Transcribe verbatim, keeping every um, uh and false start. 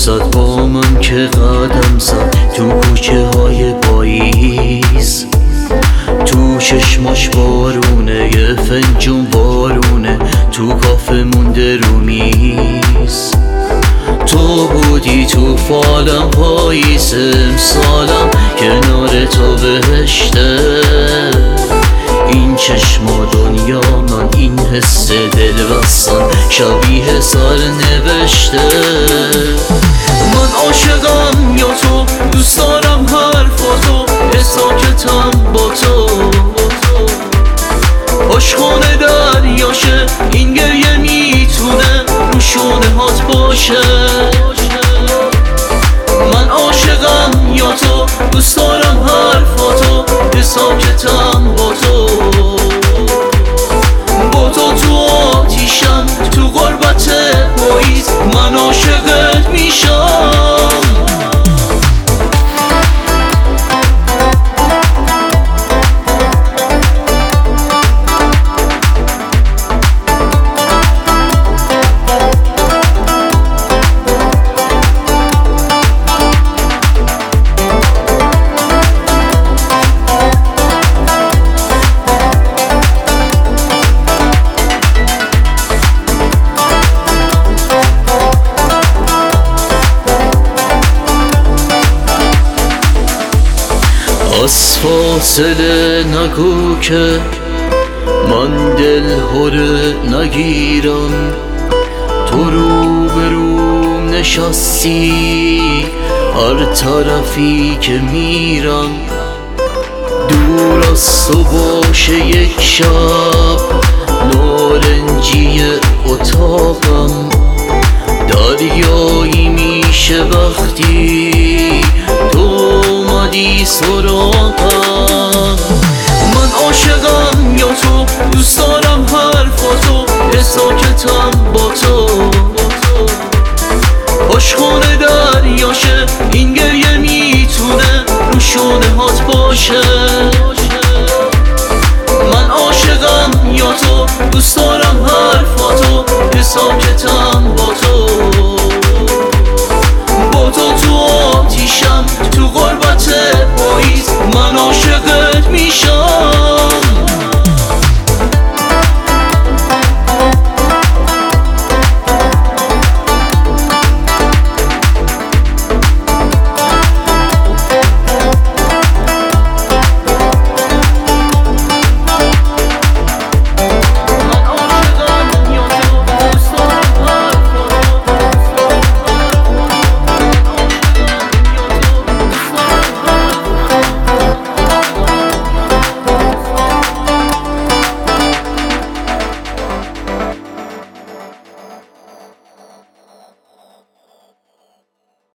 دوست با من که قدم زد تو کوچه های پاییز، تو چشماش بارونه، یه فنجون بارونه، تو کافه مونده رو میز. تو بودی تو فالم پاییز امسالم، کنار تو بهشته. این چشما دنیا من، این حس دل بستن شبیه سر نوشته. من عاشقم یا تو، دوست دارم حرفاتو، ساکتم با تو. عشقانه دریاشه این گریه، میتونه رو شونه هات باشه. من عاشقم یا تو، دوست دارم حرفاتو، ساکتم با تو. با تو تو آتیشم، تو غربت پاییز من عاشقت میشم. از فاصله نگو که من دل هره نگیرم. تو رو به روم نشستی، هر طرفی که میرم. دور از تو باشه یک شب، نارنجی اتاقم. دریایی میشه وقتی تو اومدی سراغم. من عاشقم یا تو، دوست دارم حرفاتو، ساکتم با تو. عشقانه دریاشه این گریه، میتونه رو شونه هات باشه. من عاشقم یا تو، دوست دارم حرفاتو، ساکتم با تو. با تو تو آتیشم، تو غربت پاییز من عاشقت میشم.